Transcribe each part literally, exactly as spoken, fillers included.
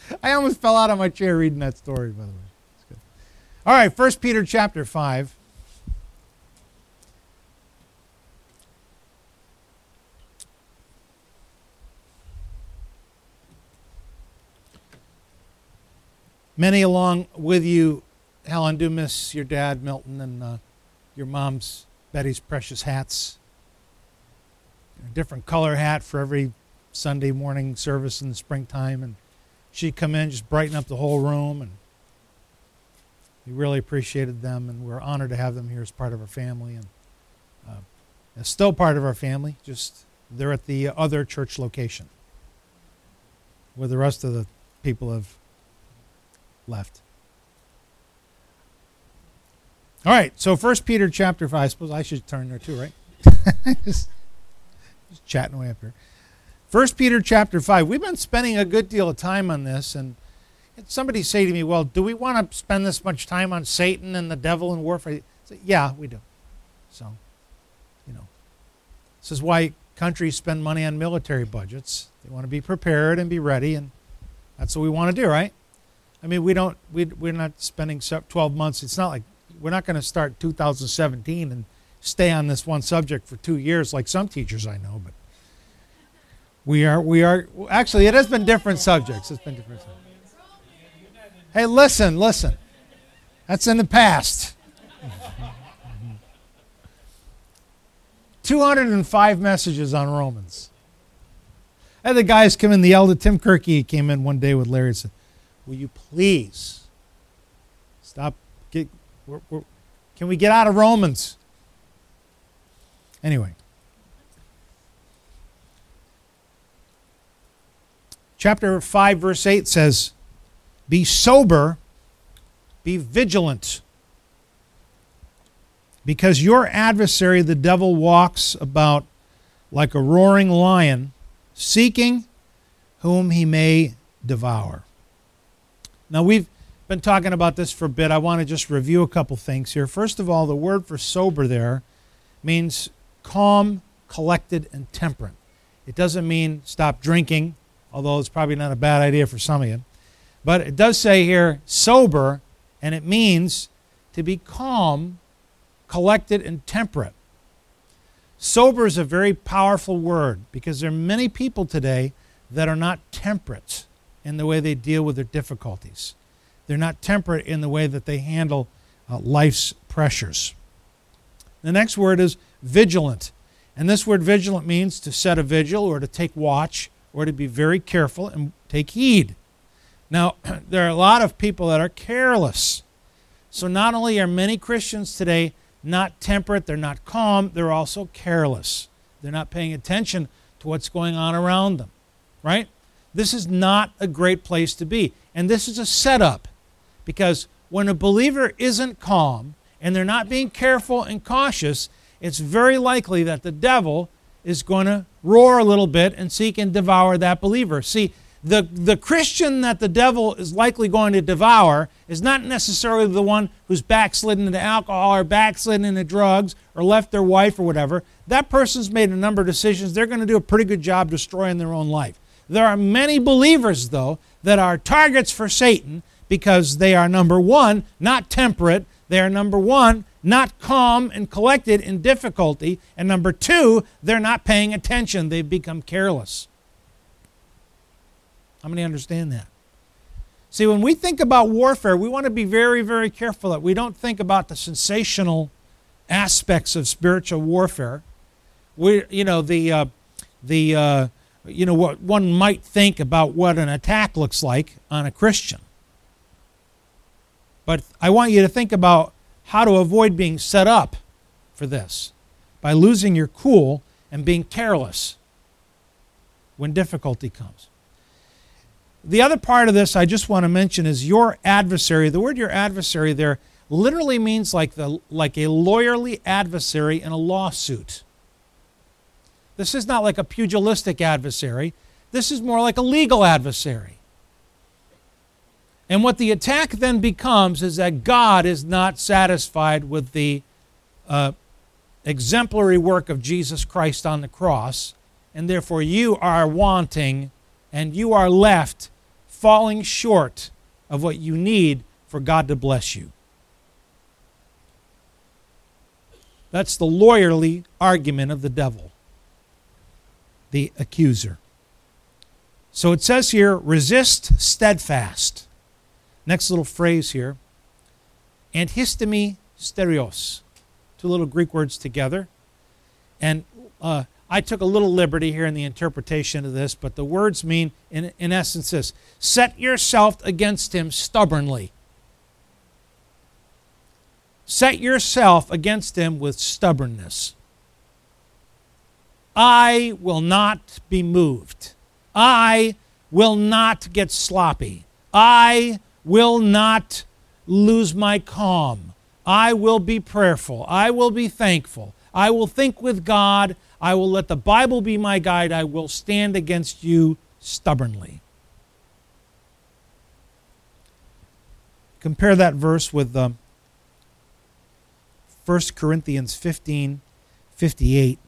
I almost fell out of my chair reading that story, by the way. It's good. All right, First Peter chapter five. Many along with you, Helen, do miss your dad, Milton, and uh, your mom's, Betty's precious hats. A different color hat for every Sunday morning service in the springtime, and she'd come in, just brighten up the whole room, and we really appreciated them, and we're honored to have them here as part of our family, and uh, as still part of our family, just they're at the other church location where the rest of the people have left. All right, so First Peter chapter five. I suppose I should turn there too, right? just, just chatting away up here. First Peter chapter five. We've been spending a good deal of time on this, and somebody say to me, well, do we want to spend this much time on Satan and the devil and warfare? I say, yeah, we do. So, you know, this is why countries spend money on military budgets. They want to be prepared and be ready, and that's what we want to do, right? I mean, we don't, we, we're not spending twelve months. It's not like we're not going to start two thousand seventeen and stay on this one subject for two years like some teachers I know, but we are, we are, actually, it has been different subjects. It's been different subjects. Hey, listen, listen. That's in the past. two hundred five messages on Romans. I had the guys come in, the elder Tim Kirky came in one day with Larry and said, will you please stop, get, we're, we're, can we get out of Romans? Anyway. Chapter five, verse eight says, be sober, be vigilant, because your adversary, the devil, walks about like a roaring lion, seeking whom he may devour. Now, we've been talking about this for a bit. I want to just review a couple things here. First of all, the word for sober there means calm, collected, and temperate. It doesn't mean stop drinking, although it's probably not a bad idea for some of you. But it does say here sober, and it means to be calm, collected, and temperate. Sober is a very powerful word because there are many people today that are not temperate in the way they deal with their difficulties. They're not temperate in the way that they handle uh, life's pressures. The next word is vigilant. And this word vigilant means to set a vigil or to take watch or to be very careful and take heed. Now, there are a lot of people that are careless. So not only are many Christians today not temperate, they're not calm, they're also careless. They're not paying attention to what's going on around them, right? This is not a great place to be. And this is a setup because when a believer isn't calm and they're not being careful and cautious, it's very likely that the devil is going to roar a little bit and seek and devour that believer. See, the, the Christian that the devil is likely going to devour is not necessarily the one who's backslidden into alcohol or backslidden into drugs or left their wife or whatever. That person's made a number of decisions. They're going to do a pretty good job destroying their own life. There are many believers, though, that are targets for Satan because they are, number one, not temperate. They are, number one, not calm and collected in difficulty. And number two, they're not paying attention. They've become careless. How many understand that? See, when we think about warfare, we want to be very, very careful that we don't think about the sensational aspects of spiritual warfare. We, you know, the, uh, the, uh, you know, what one might think about what an attack looks like on a Christian. But I want you to think about how to avoid being set up for this by losing your cool and being careless when difficulty comes. The other part of this I just want to mention is your adversary. The word your adversary there literally means like the like a lawyerly adversary in a lawsuit. This is not like a pugilistic adversary. This is more like a legal adversary. And what the attack then becomes is that God is not satisfied with the uh, exemplary work of Jesus Christ on the cross, and therefore you are wanting and you are left falling short of what you need for God to bless you. That's the lawyerly argument of the devil, the accuser. So it says here, resist steadfast. Next little phrase here, antistemi stereos. Two little Greek words together. And uh, I took a little liberty here in the interpretation of this, but the words mean, in, in essence, this: set yourself against him stubbornly. Set yourself against him with stubbornness. I will not be moved. I will not get sloppy. I will not lose my calm. I will be prayerful. I will be thankful. I will think with God. I will let the Bible be my guide. I will stand against you stubbornly. Compare that verse with um, First Corinthians fifteen fifty-eight.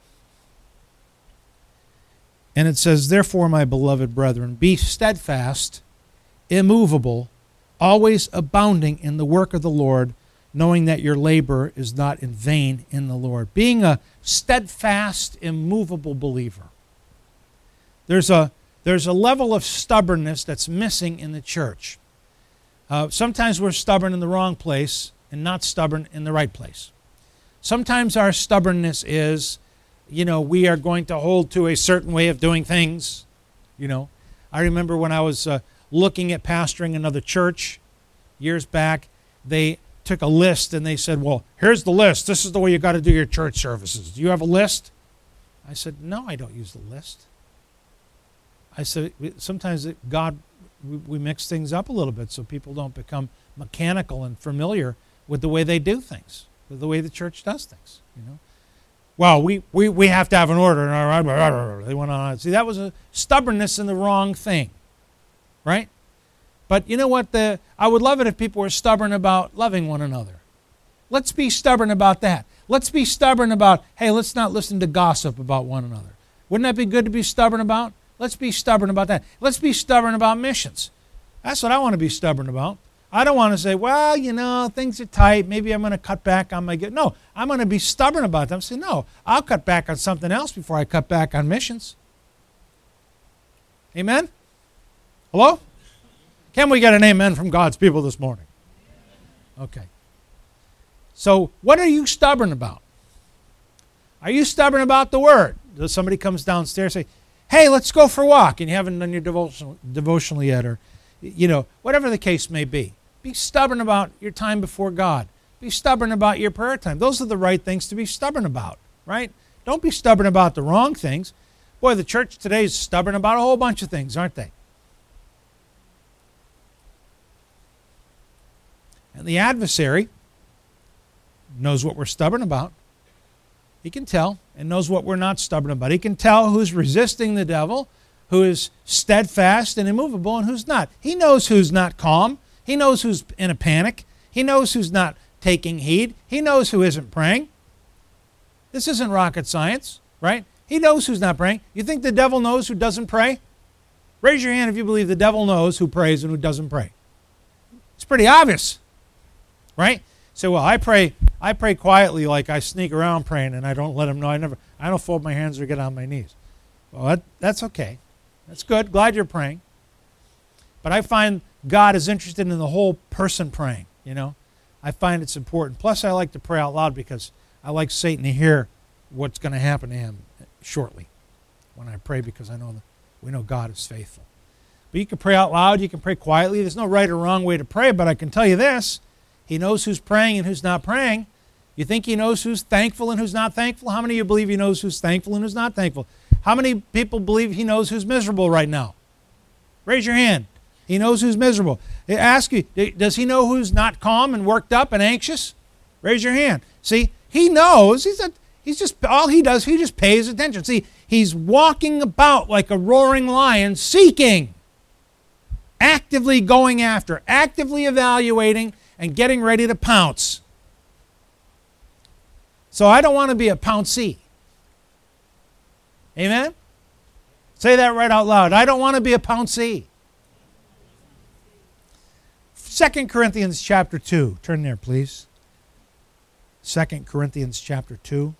And it says, therefore, my beloved brethren, be steadfast, immovable, always abounding in the work of the Lord, knowing that your labor is not in vain in the Lord. Being a steadfast, immovable believer. There's a, there's a level of stubbornness that's missing in the church. Uh, sometimes we're stubborn in the wrong place and not stubborn in the right place. Sometimes our stubbornness is, you know, we are going to hold to a certain way of doing things. You know, I remember when I was uh, looking at pastoring another church years back, they took a list and they said, well, here's the list. This is the way you got to do your church services. Do you have a list? I said, no, I don't use the list. I said, sometimes God, we mix things up a little bit so people don't become mechanical and familiar with the way they do things, with the way the church does things, you know. Well, we, we, we have to have an order. They went on. See, that was a stubbornness in the wrong thing, right? But you know what? The, I would love it if people were stubborn about loving one another. Let's be stubborn about that. Let's be stubborn about, hey, let's not listen to gossip about one another. Wouldn't that be good to be stubborn about? Let's be stubborn about that. Let's be stubborn about missions. That's what I want to be stubborn about. I don't want to say, well, you know, things are tight. Maybe I'm going to cut back on my... No, I'm going to be stubborn about them. Say, no, I'll cut back on something else before I cut back on missions. Amen? Hello? Can we get an amen from God's people this morning? Okay. So what are you stubborn about? Are you stubborn about the Word? Does somebody comes downstairs and say, hey, let's go for a walk, and you haven't done your devotional, devotional yet, or, you know, whatever the case may be. Be stubborn about your time before God. Be stubborn about your prayer time. Those are the right things to be stubborn about, right? Don't be stubborn about the wrong things. Boy, the church today is stubborn about a whole bunch of things, aren't they? And the adversary knows what we're stubborn about. He can tell and knows what we're not stubborn about. He can tell who's resisting the devil, who is steadfast and immovable, and who's not. He knows who's not calm. He knows who's in a panic. He knows who's not taking heed. He knows who isn't praying. This isn't rocket science, right? He knows who's not praying. You think the devil knows who doesn't pray? Raise your hand if you believe the devil knows who prays and who doesn't pray. It's pretty obvious, right? So, well, I pray I pray quietly, like I sneak around praying, and I don't let him know. I never I don't fold my hands or get on my knees. Well, that, that's okay. That's good. Glad you're praying. But I find God is interested in the whole person praying, you know. I find it's important. Plus, I like to pray out loud because I like Satan to hear what's going to happen to him shortly when I pray, because I know that we know God is faithful. But you can pray out loud. You can pray quietly. There's no right or wrong way to pray, but I can tell you this. He knows who's praying and who's not praying. You think he knows who's thankful and who's not thankful? How many of you believe he knows who's thankful and who's not thankful? How many people believe he knows who's miserable right now? Raise your hand. He knows who's miserable. I ask you, does he know who's not calm and worked up and anxious? Raise your hand. See, he knows. He's a, he's just, all he does, he just pays attention. See, he's walking about like a roaring lion, seeking, actively going after, actively evaluating, and getting ready to pounce. So I don't want to be a pouncey. Amen? Say that right out loud. I don't want to be a pouncey. Second Corinthians chapter two. Turn there, please. Second Corinthians chapter two.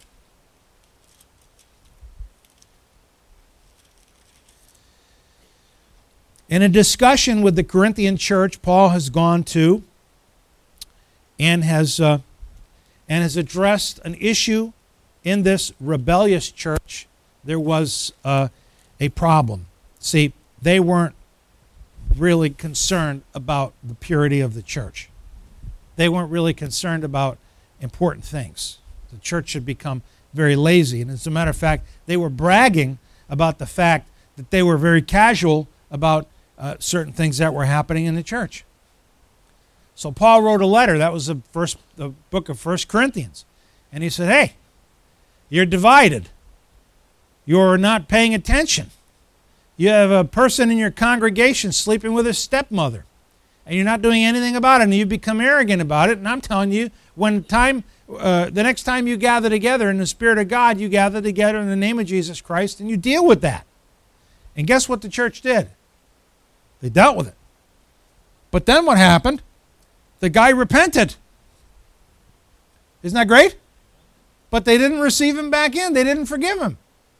In a discussion with the Corinthian church, Paul has gone to and has uh, and has addressed an issue in this rebellious church. There was uh, a problem. See, they weren't really concerned about the purity of the church. They weren't really concerned about important things. The church should become very lazy. And as a matter of fact, they were bragging about the fact that they were very casual about uh, certain things that were happening in the church. So Paul wrote a letter. That was the first the book of First Corinthians. And he said, hey, you're divided. You're not paying attention. You have a person in your congregation sleeping with his stepmother, and you're not doing anything about it, and you become arrogant about it. And I'm telling you, when time, uh, the next time you gather together in the Spirit of God, you gather together in the name of Jesus Christ, and you deal with that. And guess what the church did? They dealt with it. But then what happened? The guy repented. Isn't that great? But they didn't receive him back in. They didn't forgive him.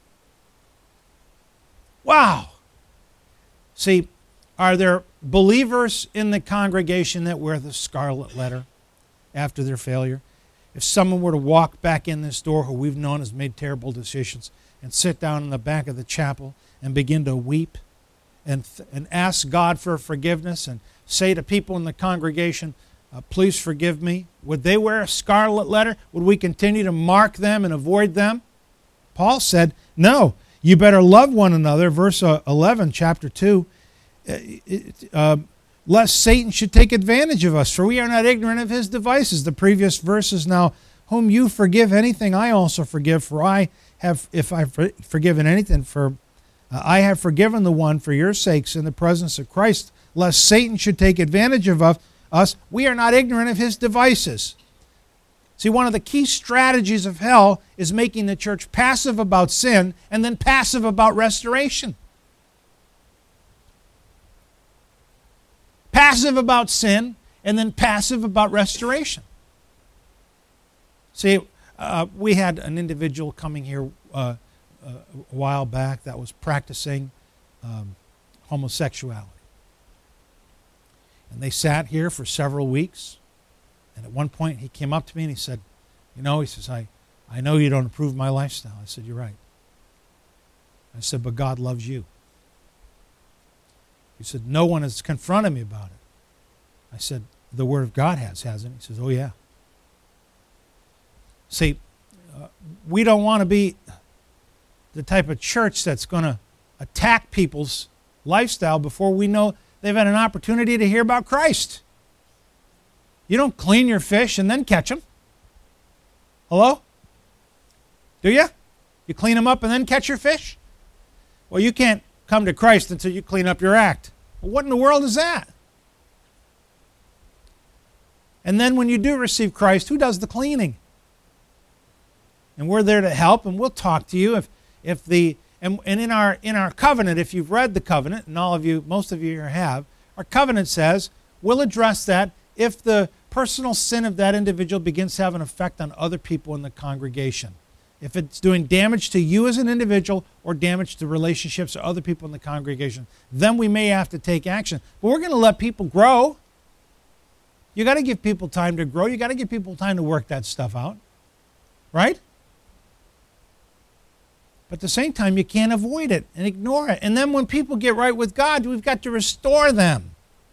Wow. See, are there believers in the congregation that wear the scarlet letter after their failure? If someone were to walk back in this door who we've known has made terrible decisions and sit down in the back of the chapel and begin to weep and, and ask God for forgiveness and say to people in the congregation, uh, please forgive me, would they wear a scarlet letter? Would we continue to mark them and avoid them? Paul said, no. You better love one another, verse eleven, chapter two, uh, lest Satan should take advantage of us, for we are not ignorant of his devices. The previous verse is now, whom you forgive anything, I also forgive, for I have, if I've forgiven anything, for uh, I have forgiven the one for your sakes in the presence of Christ, lest Satan should take advantage of us. We are not ignorant of his devices. See, one of the key strategies of hell is making the church passive about sin and then passive about restoration. Passive about sin and then passive about restoration. See, uh, we had an individual coming here uh, uh, a while back that was practicing um, homosexuality. And they sat here for several weeks. And at one point, he came up to me and he said, you know, he says, I, I know you don't approve of my lifestyle. I said, you're right. I said, but God loves you. He said, no one has confronted me about it. I said, the Word of God has, hasn't it? He says, oh, yeah. See, uh, we don't want to be the type of church that's going to attack people's lifestyle before we know they've had an opportunity to hear about Christ. You don't clean your fish and then catch them. Hello? Do you? You clean them up and then catch your fish? Well, you can't come to Christ until you clean up your act. Well, what in the world is that? And then when you do receive Christ, who does the cleaning? And we're there to help, and we'll talk to you if if the and, and in our in our covenant, if you've read the covenant, and all of you, most of you here have, our covenant says we'll address that if the personal sin of that individual begins to have an effect on other people in the congregation. If it's doing damage to you as an individual or damage to relationships or other people in the congregation, then we may have to take action. But we're going to let people grow. You got to give people time to grow. You got to give people time to work that stuff out. Right? But at the same time, you can't avoid it and ignore it. And then when people get right with God, we've got to restore them.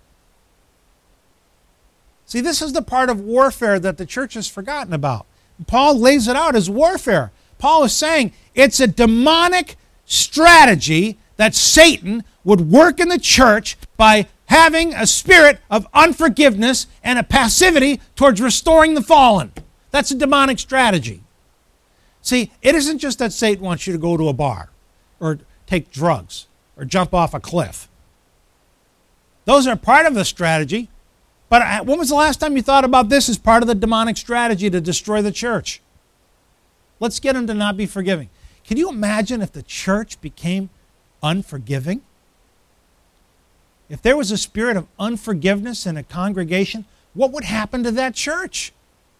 See, this is the part of warfare that the church has forgotten about. Paul lays it out as warfare. Paul is saying it's a demonic strategy that Satan would work in the church by having a spirit of unforgiveness and a passivity towards restoring the fallen. That's a demonic strategy. See, it isn't just that Satan wants you to go to a bar or take drugs or jump off a cliff. Those are part of the strategy. But when was the last time you thought about this as part of the demonic strategy to destroy the church? Let's get them to not be forgiving. Can you imagine if the church became unforgiving? if there was a spirit of unforgiveness in a congregation, what would happen to that church?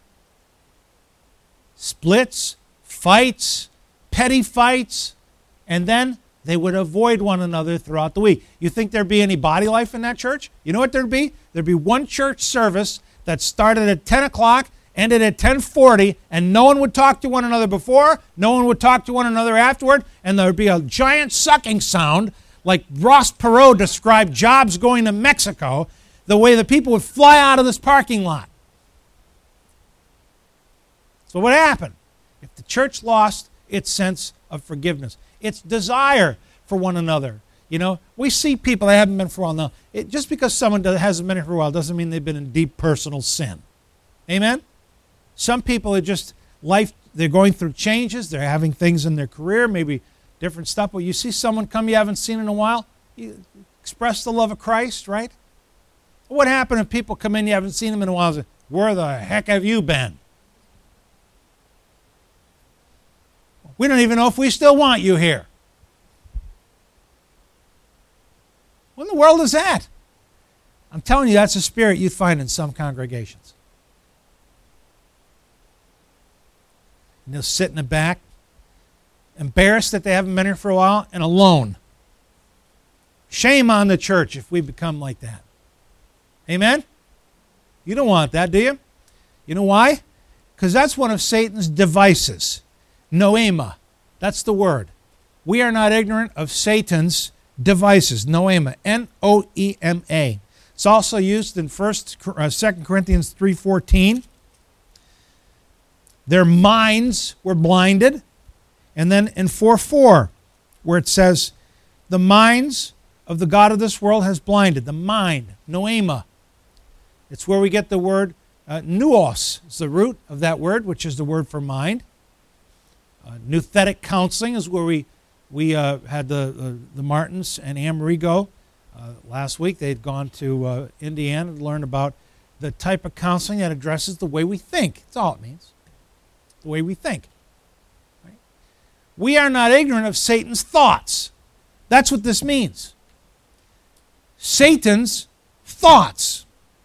Splits, fights, petty fights, and then they would avoid one another throughout the week. You think there'd be any body life in that church? You know what there'd be? There'd be one church service that started at ten o'clock, ended at ten forty, and no one would talk to one another before, no one would talk to one another afterward, and there would be a giant sucking sound like Ross Perot described Jobs going to Mexico, the way the people would fly out of this parking lot. So what happened? If the church lost its sense of forgiveness, its desire for one another. You know, we see people that haven't been for a while now. It, just because someone does, hasn't been here for a while doesn't mean they've been in deep personal sin. Amen? Some people are just, life, they're going through changes, they're having things in their career, maybe different stuff. But you see someone come you haven't seen in a while, you express the love of Christ, right? What happened if people come in, you haven't seen them in a while, and say, where the heck have you been? We don't even know if we still want you here. What in the world is that? I'm telling you, that's a spirit you find in some congregations. And they'll sit in the back, embarrassed that they haven't been here for a while, and alone. Shame on the church if we become like that. Amen? You don't want that, do you? You know why? Because that's one of Satan's devices. Noema. That's the word. We are not ignorant of Satan's devices. Noema. N O E M A. It's also used in First, uh, Second Corinthians three fourteen. Their minds were blinded. And then in four four, where it says, the minds of the God of this world has blinded. The mind. Noema. It's where we get the word uh, nous. It's the root of that word, which is the word for mind. Uh, Nouthetic counseling is where we we uh, had the uh, the Martins and Amerigo uh, last week. They had gone to uh, Indiana to learn about the type of counseling that addresses the way we think. That's all it means. The way we think. Right? We are not ignorant of Satan's thoughts. That's what this means. Satan's thoughts.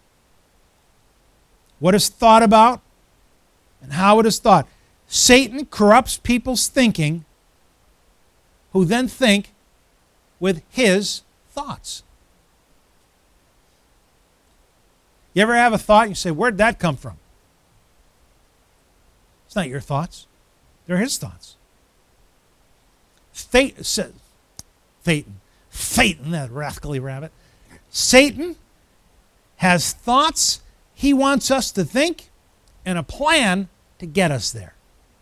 What is thought about and how it is thought. Satan corrupts people's thinking who then think with his thoughts. You ever have a thought and you say, where'd that come from? It's not your thoughts. They're his thoughts. Satan, Satan, Satan, that rascally rabbit. Satan has thoughts he wants us to think and a plan to get us there.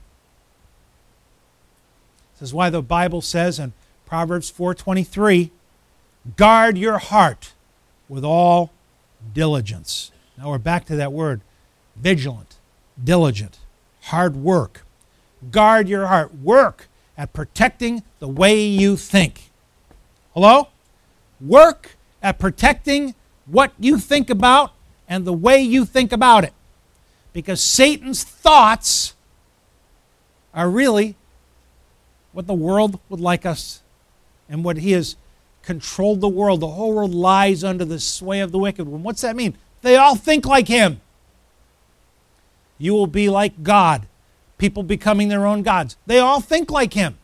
This is why the Bible says in Proverbs four twenty-three, guard your heart with all diligence. Now we're back to that word, vigilant, diligent, hard work. Guard your heart. Work at protecting the way you think. Hello? Work at protecting what you think about and the way you think about it. Because Satan's thoughts are really what the world would like us and what he has controlled the world. The whole world lies under the sway of the wicked one. What's that mean? They all think like him. You will be like God. People becoming their own gods. They all think like him.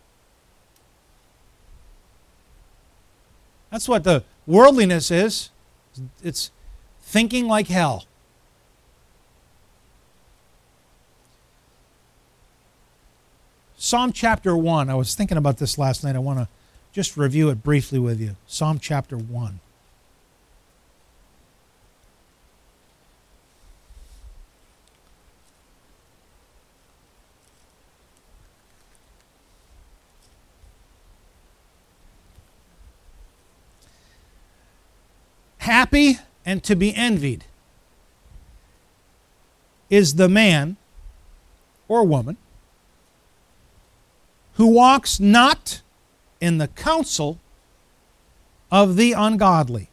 That's what the worldliness is. It's thinking like hell. Psalm chapter one. I was thinking about this last night. I want to just review it briefly with you. Psalm chapter one. Happy and to be envied is the man or woman who walks not in the counsel of the ungodly,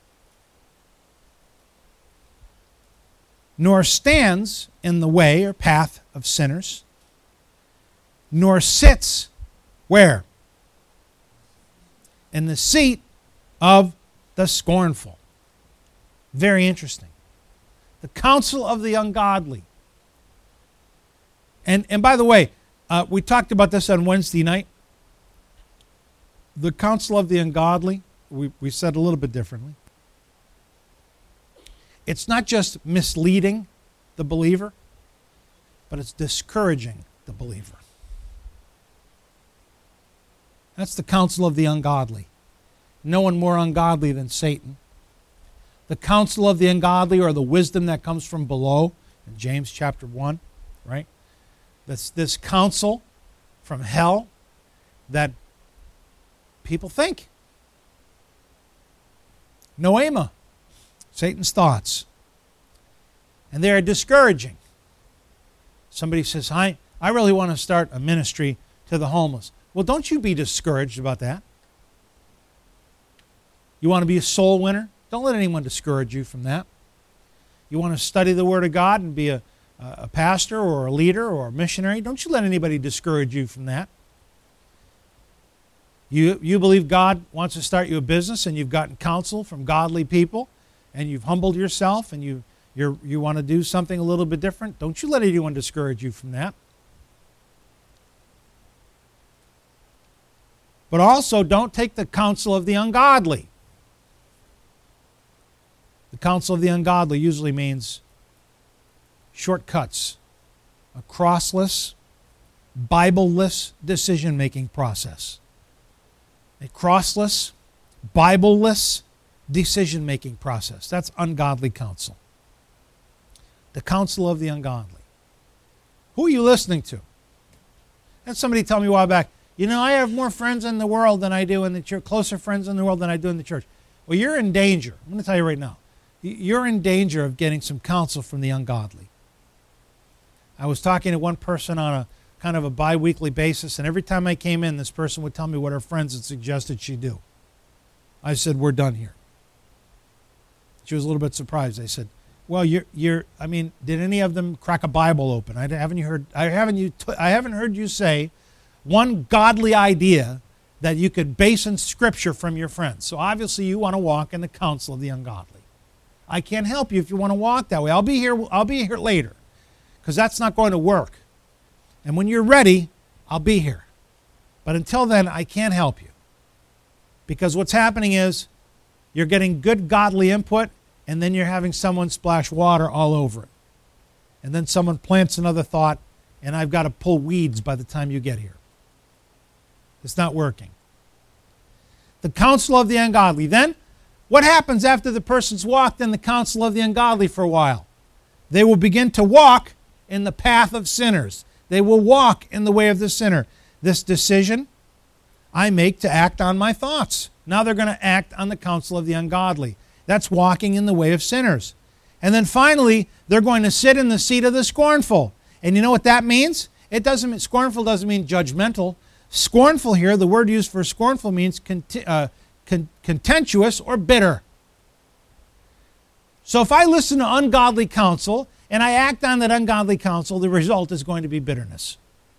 nor stands in the way or path of sinners, nor sits where? In the seat of the scornful. Very interesting. The counsel of the ungodly. And, and by the way, uh, we talked about this on Wednesday night. The counsel of the ungodly, we, we said a little bit differently. It's not just misleading the believer, but it's discouraging the believer. That's the counsel of the ungodly. No one more ungodly than Satan. The counsel of the ungodly, or the wisdom that comes from below, in James chapter one, right? This, this counsel from hell that people think. Noema, Satan's thoughts. And they are discouraging. Somebody says, I, I really want to start a ministry to the homeless. Well, don't you be discouraged about that. You want to be a soul winner? Don't let anyone discourage you from that. You want to study the Word of God and be a, a pastor or a leader or a missionary? Don't you let anybody discourage you from that. You, you believe God wants to start you a business, and you've gotten counsel from godly people, and you've humbled yourself, and you you're, you want to do something a little bit different. Don't you let anyone discourage you from that. But also, don't take the counsel of the ungodly. The counsel of the ungodly usually means shortcuts, a crossless, Bible-less decision-making process. A crossless, Bible-less decision-making process. That's ungodly counsel. The counsel of the ungodly. Who are you listening to? Had somebody tell me a while back, you know, I have more friends in the world than I do in the church, closer friends in the world than I do in the church. Well, you're in danger. I'm going to tell you right now. You're in danger of getting some counsel from the ungodly. I was talking to one person on a kind of a bi-weekly basis, and every time I came in, this person would tell me what her friends had suggested she do. I said, we're done here. She was a little bit surprised. I said, well, you're, you're, I mean, did any of them crack a Bible open? I haven't you heard, I haven't you, I haven't heard you say one godly idea that you could base in Scripture from your friends. So obviously you want to walk in the counsel of the ungodly. I can't help you if you want to walk that way. I'll be here, I'll be here later, because that's not going to work. And when you're ready, I'll be here. But until then, I can't help you. Because what's happening is you're getting good godly input, and then you're having someone splash water all over it. And then someone plants another thought, and I've got to pull weeds by the time you get here. It's not working. The counsel of the ungodly. Then, what happens after the person's walked in the counsel of the ungodly for a while? They will begin to walk in the path of sinners. They will walk in the way of the sinner. This decision I make to act on my thoughts. Now they're going to act on the counsel of the ungodly. That's walking in the way of sinners. And then finally, they're going to sit in the seat of the scornful. And you know what that means? It doesn't mean, scornful doesn't mean judgmental. Scornful here, the word used for scornful means conti- uh, con- contemptuous or bitter. So if I listen to ungodly counsel and I act on that ungodly counsel, the result is going to be bitterness.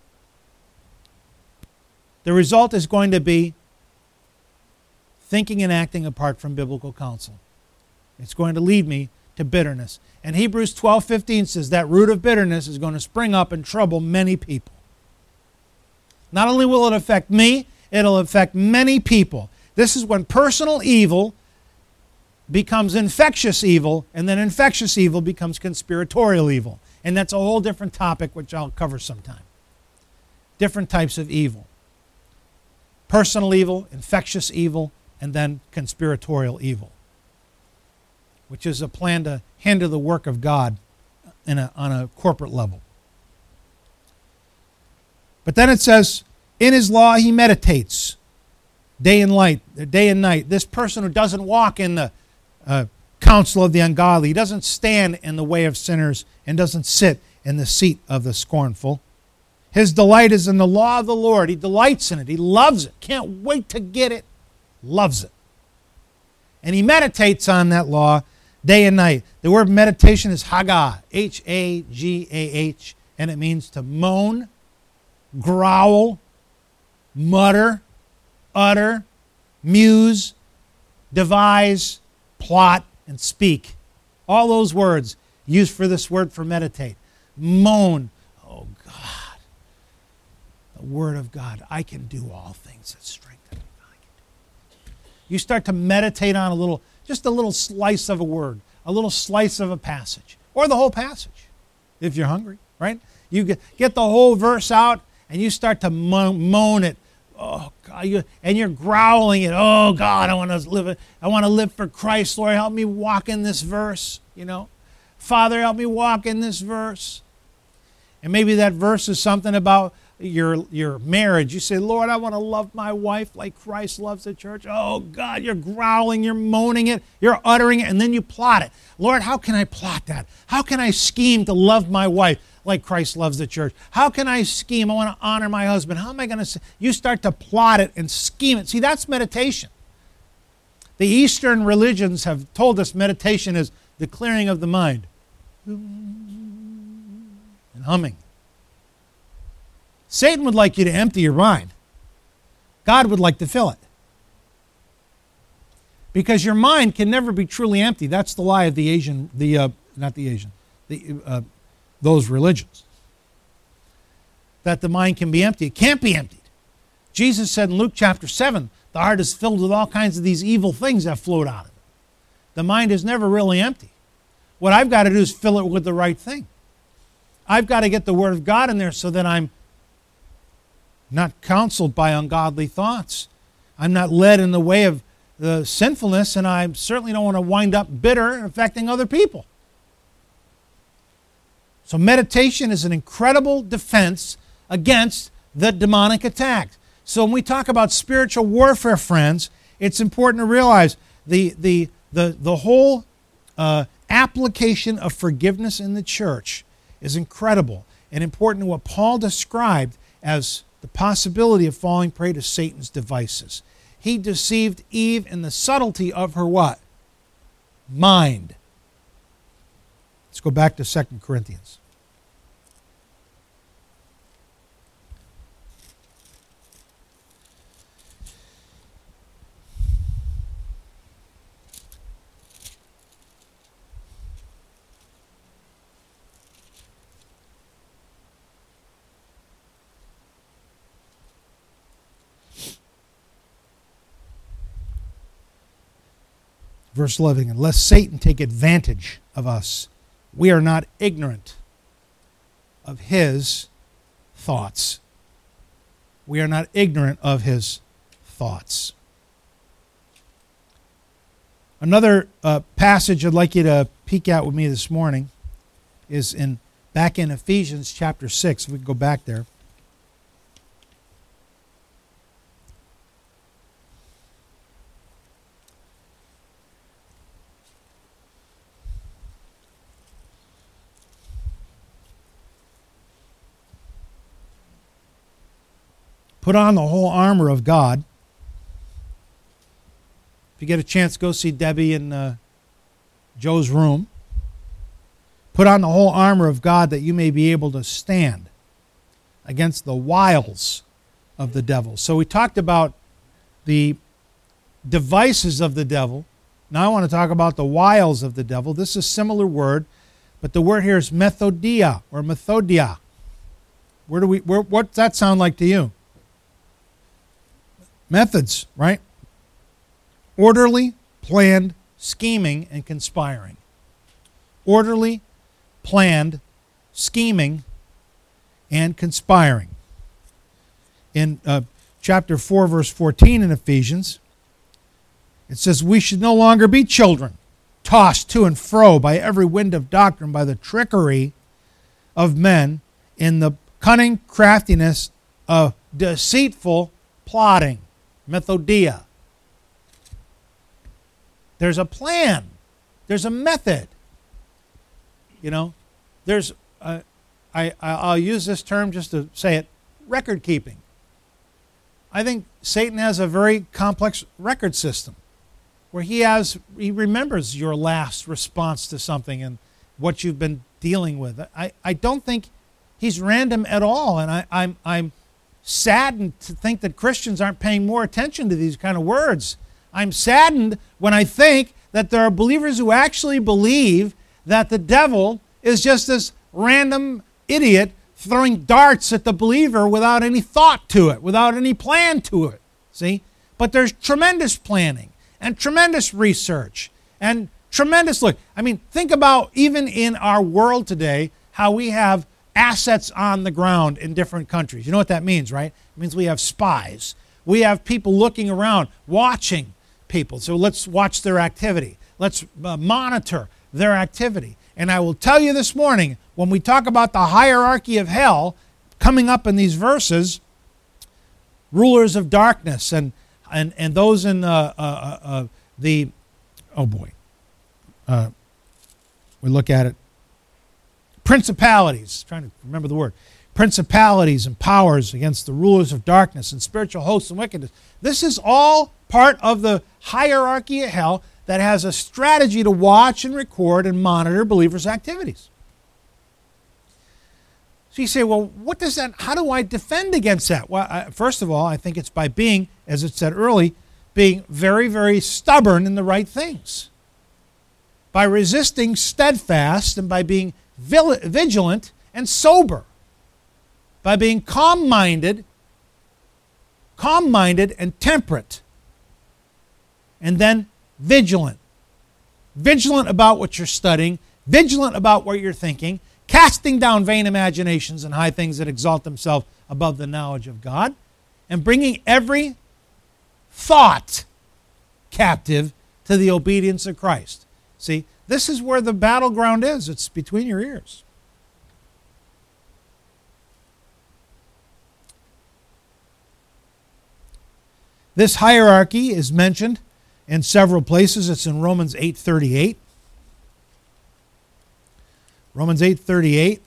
The result is going to be thinking and acting apart from biblical counsel. It's going to lead me to bitterness. And Hebrews twelve fifteen says that root of bitterness is going to spring up and trouble many people. Not only will it affect me, it'll affect many people. This is when personal evil becomes infectious evil, and then infectious evil becomes conspiratorial evil. And that's a whole different topic, which I'll cover sometime. Different types of evil. Personal evil, infectious evil, and then conspiratorial evil, which is a plan to hinder the work of God in a, on a corporate level. But then it says, in his law he meditates day and night. Day and night. This person who doesn't walk in the uh, counsel of the ungodly, he doesn't stand in the way of sinners, and doesn't sit in the seat of the scornful. His delight is in the law of the Lord. He delights in it. He loves it. Can't wait to get it. Loves it. And he meditates on that law day and night. The word meditation is Haggah, H A G A H, and it means to moan, growl, mutter, utter, muse, devise, plot, and speak. All those words used for this word for meditate. Moan. Oh God, the Word of God. I can do all things that strengthen me. I can do. You start to meditate on a little, just a little slice of a word, a little slice of a passage, or the whole passage, if you're hungry, right? You get, get the whole verse out, and you start to moan, moan it. Oh God, you, and you're growling it. Oh God, I want to live. I want to live for Christ. Lord, help me walk in this verse. You know, Father, help me walk in this verse. And maybe that verse is something about your your marriage. You say, Lord, I want to love my wife like Christ loves the church. Oh God, you're growling, you're moaning it, you're uttering it, and then you plot it. Lord, how can I plot that? How can I scheme to love my wife like Christ loves the church? How can I scheme? I want to honor my husband. How am I going to? You start to plot it and scheme it. See, that's meditation. The Eastern religions have told us meditation is the clearing of the mind and humming. Satan would like you to empty your mind. God would like to fill it. Because your mind can never be truly empty. That's the lie of the Asian, the uh, not the Asian, the uh, those religions. That the mind can be empty. It can't be emptied. Jesus said in Luke chapter seven, the heart is filled with all kinds of these evil things that float out of it. The mind is never really empty. What I've got to do is fill it with the right thing. I've got to get the Word of God in there so that I'm not counseled by ungodly thoughts. I'm not led in the way of the sinfulness, and I certainly don't want to wind up bitter and affecting other people. So meditation is an incredible defense against the demonic attack. So when we talk about spiritual warfare, friends, it's important to realize the, the, the, the whole uh, application of forgiveness in the church is incredible and important to what Paul described as the possibility of falling prey to Satan's devices. He deceived Eve in the subtlety of her what? Mind. Let's go back to Second Corinthians. Verse eleven, unless Satan take advantage of us, we are not ignorant of his thoughts. We are not ignorant of his thoughts. Another uh, passage I'd like you to peek at with me this morning is in back in Ephesians chapter six. If we can go back there. Put on the whole armor of God. If you get a chance, go see Debbie in uh, Joe's room. Put on the whole armor of God that you may be able to stand against the wiles of the devil. So we talked about the devices of the devil. Now I want to talk about the wiles of the devil. This is a similar word, but the word here is methodia or methodia. Where do we? Where, what's that sound like to you? Methods, right? Orderly, planned, scheming, and conspiring. Orderly, planned, scheming, and conspiring. In uh, chapter four, verse fourteen in Ephesians, it says, we should no longer be children, tossed to and fro by every wind of doctrine, by the trickery of men, in the cunning craftiness of deceitful plotting. Methodia. There's a plan. There's a method. You know, there's, uh, I, I'll use this term just to say it, record keeping. I think Satan has a very complex record system where he has, he remembers your last response to something and what you've been dealing with. I, I don't think he's random at all, and I, I'm, I'm saddened to think that Christians aren't paying more attention to these kind of words. I'm saddened when I think that there are believers who actually believe that the devil is just this random idiot throwing darts at the believer without any thought to it, without any plan to it. See? But there's tremendous planning and tremendous research and tremendous look. I mean, think about even in our world today how we have assets on the ground in different countries. You know what that means, right? It means we have spies. We have people looking around, watching people. So let's watch their activity. Let's uh, monitor their activity. And I will tell you this morning, when we talk about the hierarchy of hell coming up in these verses, rulers of darkness and and, and those in uh, uh, uh, the, oh boy, uh, we look at it, principalities, trying to remember the word, principalities and powers against the rulers of darkness and spiritual hosts and wickedness. This is all part of the hierarchy of hell that has a strategy to watch and record and monitor believers' activities. So you say, well, what does that, how do I defend against that? Well, I, first of all, I think it's by being, as it said early, being very, very stubborn in the right things. By resisting steadfast and by being vigilant and sober. By being calm-minded, calm-minded and temperate. And then vigilant. Vigilant about what you're studying, vigilant about what you're thinking, casting down vain imaginations and high things that exalt themselves above the knowledge of God, and bringing every thought captive to the obedience of Christ. See, this is where the battleground is. It's between your ears. This hierarchy is mentioned in several places. It's in Romans eight thirty-eight. Romans eight thirty-eight.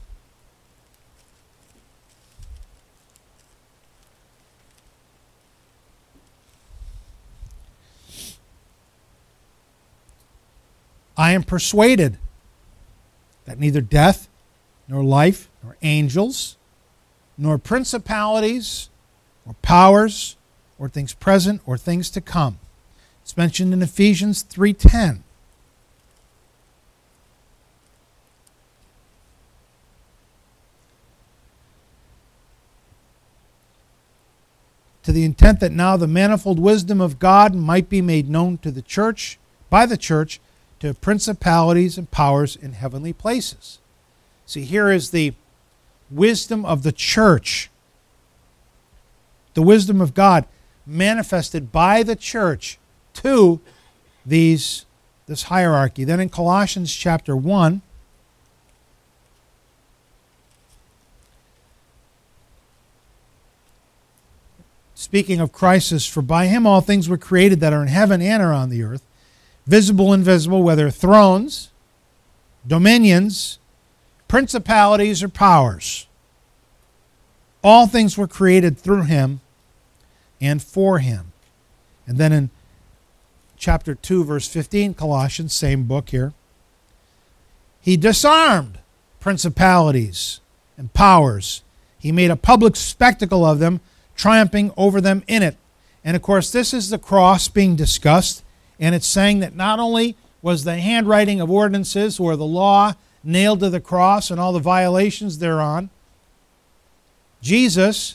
I am persuaded that neither death, nor life, nor angels, nor principalities, or powers, or things present, or things to come. It's mentioned in Ephesians three ten. To the intent that now the manifold wisdom of God might be made known to the church, by the church, to principalities and powers in heavenly places. See, here is the wisdom of the church. The wisdom of God manifested by the church to these this hierarchy. Then in Colossians chapter one, speaking of Christ, for by him all things were created that are in heaven and are on the earth, visible and invisible, whether thrones, dominions, principalities, or powers. All things were created through him and for him. And then in chapter two, verse fifteen, Colossians, same book here, he disarmed principalities and powers. He made a public spectacle of them, triumphing over them in it. And of course, this is the cross being discussed, and it's saying that not only was the handwriting of ordinances or the law nailed to the cross and all the violations thereon, Jesus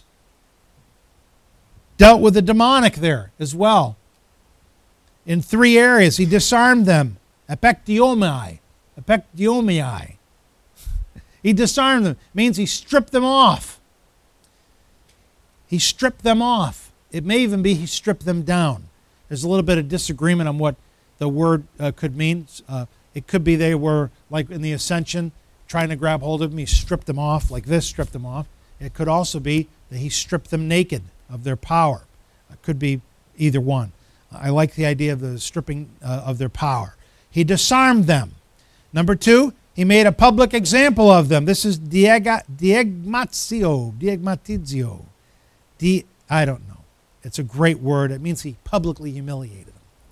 dealt with the demonic there as well. In three areas, he disarmed them. Epektiomai. Epektiomai. He disarmed them. It means he stripped them off. He stripped them off. It may even be he stripped them down. There's a little bit of disagreement on what the word uh, could mean. Uh, it could be they were, like in the ascension, trying to grab hold of them. He stripped them off, like this, stripped them off. It could also be that he stripped them naked of their power. It could be either one. I like the idea of the stripping uh, of their power. He disarmed them. Number two, he made a public example of them. This is diega, diegmatio, diegmatizio. Di, I don't know. It's a great word. It means he publicly humiliated them.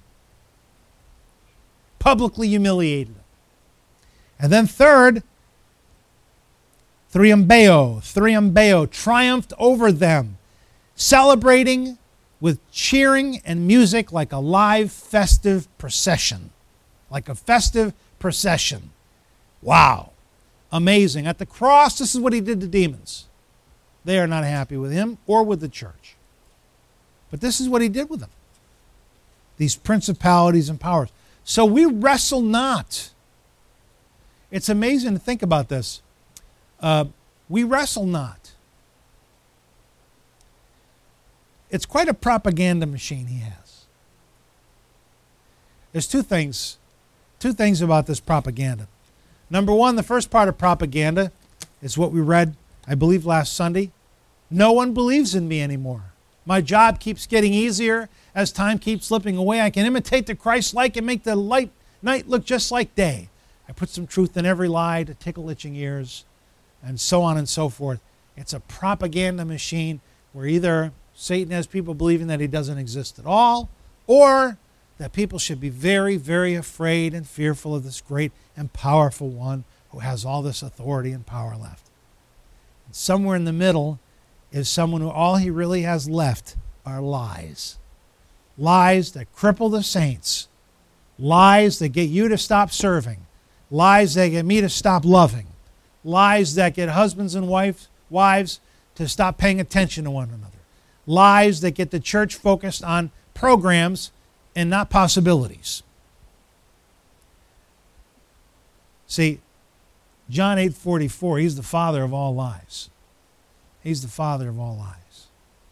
Publicly humiliated them. And then third, Thriambeo, Thriambeo, triumphed over them, celebrating with cheering and music like a live festive procession. Like a festive procession. Wow. Amazing. At the cross, this is what he did to demons. They are not happy with him or with the church. But this is what he did with them. These principalities and powers. So we wrestle not. It's amazing to think about this. Uh, we wrestle not. It's quite a propaganda machine he has. There's two things, two things about this propaganda. Number one, the first part of propaganda is what we read, I believe, last Sunday. No one believes in me anymore. My job keeps getting easier as time keeps slipping away. I can imitate the Christ-like and make the light night look just like day. I put some truth in every lie to tickle itching ears, and so on and so forth. It's a propaganda machine where either Satan has people believing that he doesn't exist at all, or that people should be very, very afraid and fearful of this great and powerful one who has all this authority and power left. And somewhere in the middle is someone who all he really has left are lies. Lies that cripple the saints. Lies that get you to stop serving. Lies that get me to stop loving. Lies that get husbands and wives, wives to stop paying attention to one another. Lies that get the church focused on programs and not possibilities. See, John eight forty-four, he's the father of all lies. He's the father of all lies.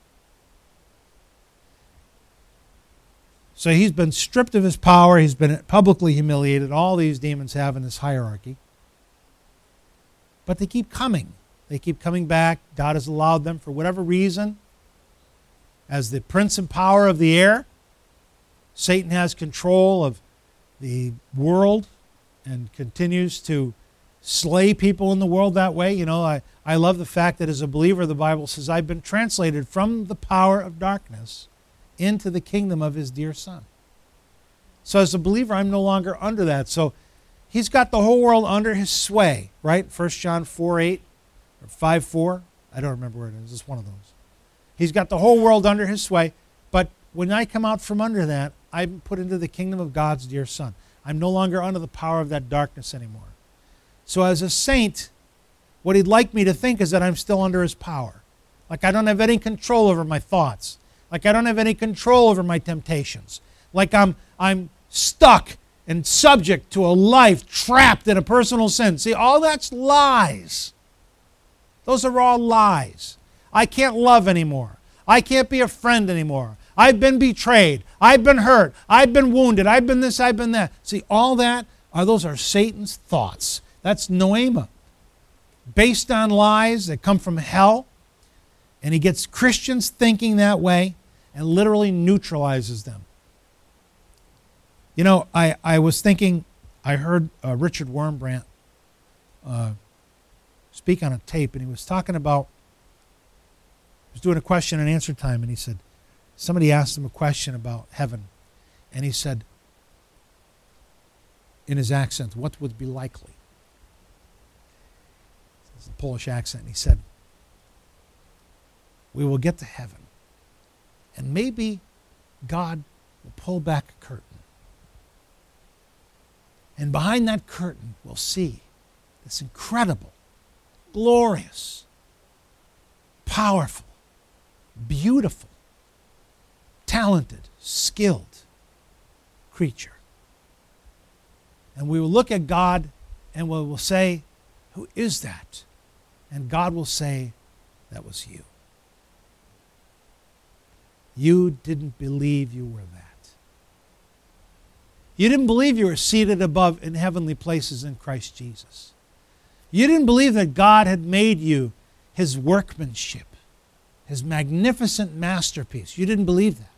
So he's been stripped of his power. He's been publicly humiliated. All these demons have in this hierarchy. But they keep coming. They keep coming back. God has allowed them for whatever reason. As the prince and power of the air, Satan has control of the world and continues to slay people in the world that way. You know, I, I love the fact that as a believer, the Bible says, I've been translated from the power of darkness into the kingdom of his dear Son. So as a believer, I'm no longer under that. So he's got the whole world under his sway, right? First John four eight or five four. I don't remember where it is. It's one of those. He's got the whole world under his sway. But when I come out from under that, I'm put into the kingdom of God's dear Son. I'm no longer under the power of that darkness anymore. So as a saint, what he'd like me to think is that I'm still under his power. Like I don't have any control over my thoughts. Like I don't have any control over my temptations. Like I'm I'm stuck and subject to a life trapped in a personal sin. See, all that's lies. Those are all lies. I can't love anymore. I can't be a friend anymore. I've been betrayed. I've been hurt. I've been wounded. I've been this, I've been that. See, all that, are those are Satan's thoughts. That's noema. Based on lies that come from hell. And he gets Christians thinking that way and literally neutralizes them. You know, I, I was thinking, I heard uh, Richard Wurmbrand uh, speak on a tape, and he was talking about, he was doing a question and answer time, and he said, somebody asked him a question about heaven, and he said, in his accent, what would be likely? It's a Polish accent, and he said, we will get to heaven, and maybe God will pull back a curtain. And behind that curtain, we'll see this incredible, glorious, powerful, beautiful, talented, skilled creature. And we will look at God and we will say, who is that? And God will say, that was you. You didn't believe you were that. You didn't believe you were seated above in heavenly places in Christ Jesus. You didn't believe that God had made you his workmanship, his magnificent masterpiece. You didn't believe that.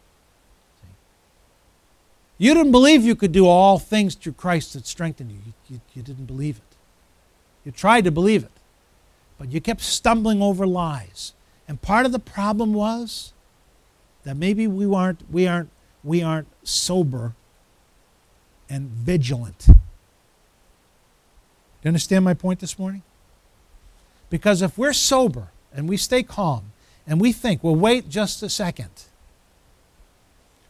You didn't believe you could do all things through Christ that strengthened you. You, you. you didn't believe it. You tried to believe it, but you kept stumbling over lies. And part of the problem was that maybe we aren't, we aren't, we aren't sober and vigilant. Do you understand my point this morning? Because if we're sober and we stay calm and we think, well, wait just a second,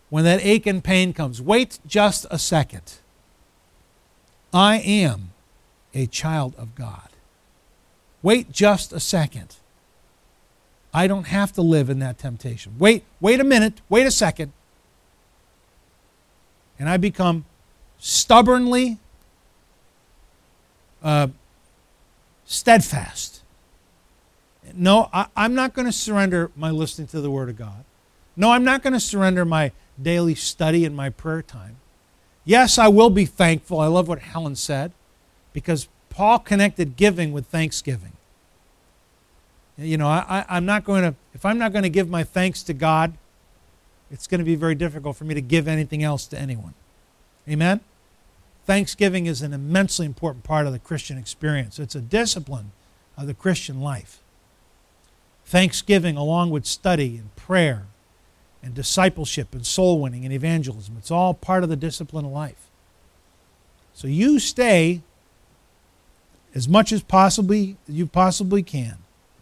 when that ache and pain comes, wait just a second. I am a child of God. Wait just a second. I don't have to live in that temptation. Wait, wait a minute, wait a second. And I become stubbornly uh, steadfast. No, I, I'm not going to surrender my listening to the Word of God. No, I'm not going to surrender my daily study and my prayer time. Yes, I will be thankful. I love what Helen said, because Paul connected giving with thanksgiving. You know, I, I, I'm not going to, if I'm not going to give my thanks to God, it's going to be very difficult for me to give anything else to anyone. Amen? Thanksgiving is an immensely important part of the Christian experience. It's a discipline of the Christian life. Thanksgiving, along with study and prayer and discipleship and soul winning and evangelism, it's all part of the discipline of life. So you stay as much as possibly you possibly can.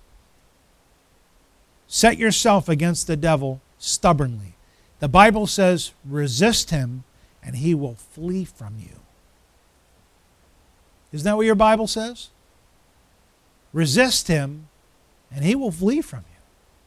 Set yourself against the devil stubbornly. The Bible says, resist him and he will flee from you. Isn't that what your Bible says? Resist him and he will flee from you.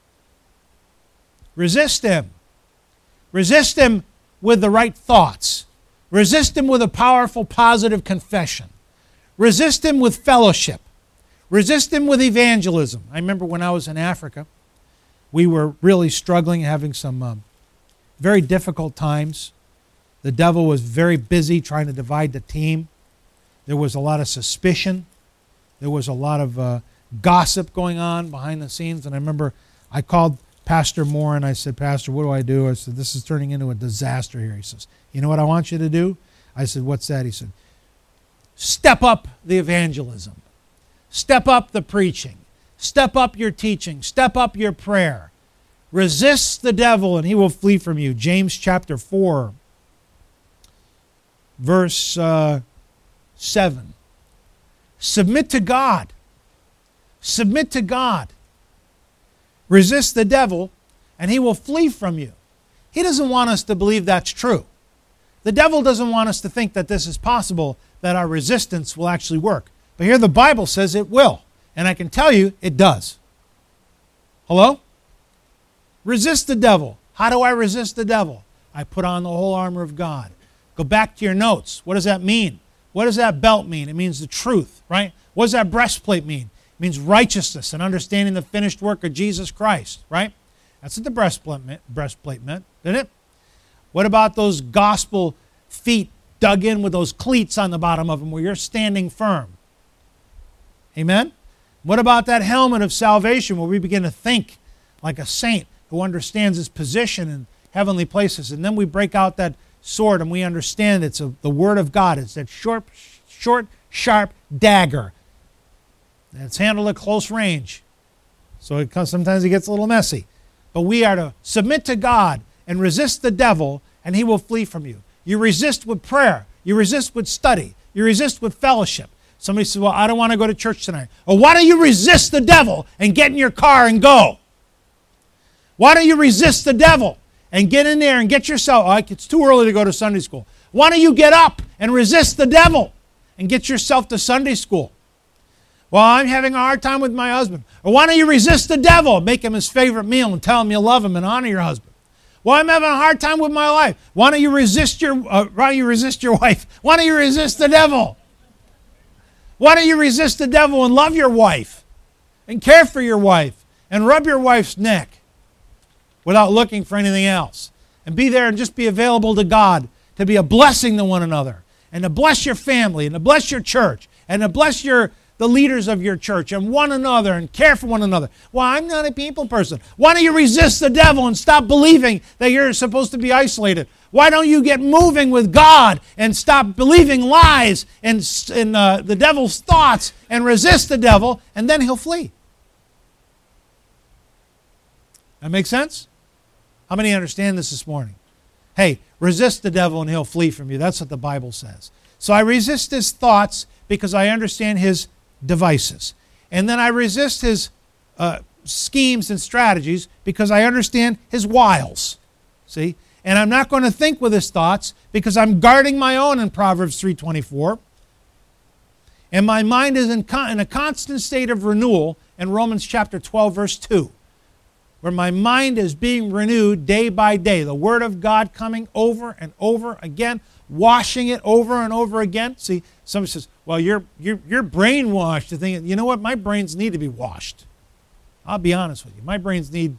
Resist him. Resist him with the right thoughts. Resist him with a powerful, positive confession. Resist him with fellowship. Resist him with evangelism. I remember when I was in Africa, we were really struggling, having some um, very difficult times. The devil was very busy trying to divide the team. There was a lot of suspicion. There was a lot of uh, gossip going on behind the scenes. And I remember I called Pastor Moore and I said, Pastor, what do I do? I said, this is turning into a disaster here. He says, you know what I want you to do? I said, what's that? He said, step up the evangelism. Step up the preaching. Step up your teaching. Step up your prayer. Resist the devil and he will flee from you. James chapter four, verse uh, seven. Submit to God. Submit to God. Resist the devil and he will flee from you. He doesn't want us to believe that's true. The devil doesn't want us to think that this is possible, that our resistance will actually work. But here the Bible says it will. And I can tell you, it does. Hello? Resist the devil. How do I resist the devil? I put on the whole armor of God. Go back to your notes. What does that mean? What does that belt mean? It means the truth, right? What does that breastplate mean? It means righteousness and understanding the finished work of Jesus Christ, right? That's what the breastplate meant, breastplate meant, didn't it? What about those gospel feet dug in with those cleats on the bottom of them where you're standing firm? Amen? What about that helmet of salvation where we begin to think like a saint who understands his position in heavenly places, and then we break out that sword and we understand it's a, the Word of God. It's that short, short, sharp dagger that's handled at close range. So it comes, sometimes it gets a little messy. But we are to submit to God and resist the devil, and he will flee from you. You resist with prayer. You resist with study. You resist with fellowship. Somebody says, well, I don't want to go to church tonight. Well, why don't you resist the devil and get in your car and go? Why don't you resist the devil and get in there and get yourself, oh, it's too early to go to Sunday school. Why don't you get up and resist the devil and get yourself to Sunday school? Well, I'm having a hard time with my husband. Or why don't you resist the devil? Make him his favorite meal and tell him you love him and honor your husband. Well, I'm having a hard time with my life. Why don't you resist your, uh, why don't you resist your wife? Why don't you resist the devil? Why don't you resist the devil and love your wife and care for your wife and rub your wife's neck without looking for anything else? And be there and just be available to God to be a blessing to one another and to bless your family and to bless your church and to bless your the leaders of your church and one another and care for one another. Well, I'm not a people person. Why don't you resist the devil and stop believing that you're supposed to be isolated? Why don't you get moving with God and stop believing lies and, and uh, the devil's thoughts and resist the devil, and then he'll flee? That make sense? How many understand this this morning? Hey, resist the devil and he'll flee from you. That's what the Bible says. So I resist his thoughts because I understand his devices. And then I resist his uh, schemes and strategies because I understand his wiles. See? And I'm not going to think with his thoughts because I'm guarding my own in Proverbs three twenty-four. And my mind is in, con- in a constant state of renewal in Romans chapter twelve, verse two, where my mind is being renewed day by day. The Word of God coming over and over again, washing it over and over again. See, somebody says, well, you're, you're, you're brainwashed to think, you know what, my brains need to be washed. I'll be honest with you. My brains need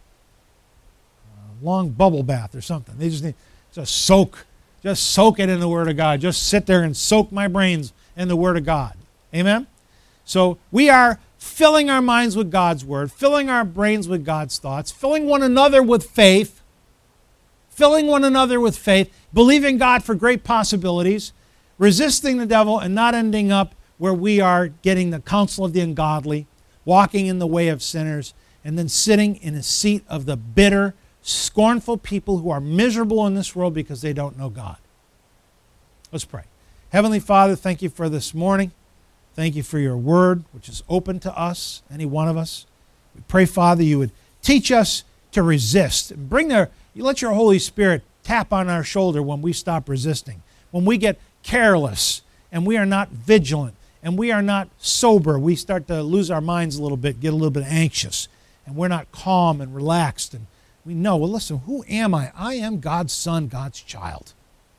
a long bubble bath or something. They just need just soak. Just soak it in the Word of God. Just sit there and soak my brains in the Word of God. Amen? So we are filling our minds with God's Word, filling our brains with God's thoughts, filling one another with faith, filling one another with faith, believing God for great possibilities, resisting the devil and not ending up where we are getting the counsel of the ungodly, walking in the way of sinners, and then sitting in a seat of the bitter, scornful people who are miserable in this world because they don't know God. Let's pray. Heavenly Father, thank you for this morning. Thank you for your word, which is open to us, any one of us. We pray, Father, you would teach us to resist. And bring their, you let your Holy Spirit tap on our shoulder when we stop resisting, when we get careless and we are not vigilant and we are not sober. We start to lose our minds a little bit, get a little bit anxious, and we're not calm and relaxed. And we know, well, listen, who am I? I am God's son, God's child.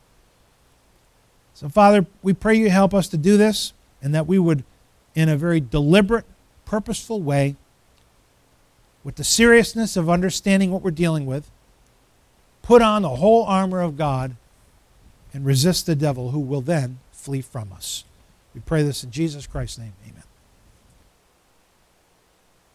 So, Father, we pray you help us to do this, and that we would, in a very deliberate, purposeful way, with the seriousness of understanding what we're dealing with, put on the whole armor of God and resist the devil, who will then flee from us. We pray this in Jesus Christ's name. Amen.